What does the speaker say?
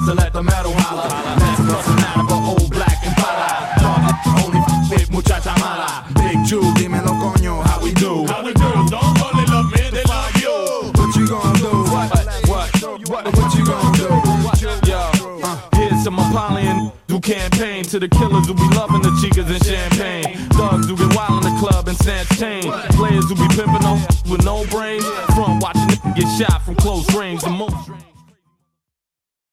so let the metal holler. Let's cross an animal, old black and para. Only with muchacha mala. Big Jew, dímelo coño, how we do? How we do? Don't only love me, they love you. What you gonna do? What you gonna do? Yo, here's some Apollyon who campaign to the killers who be loving the chicas and champagne. Thugs who get wild in the club and snatch chain. Players who be pimping on with no brains.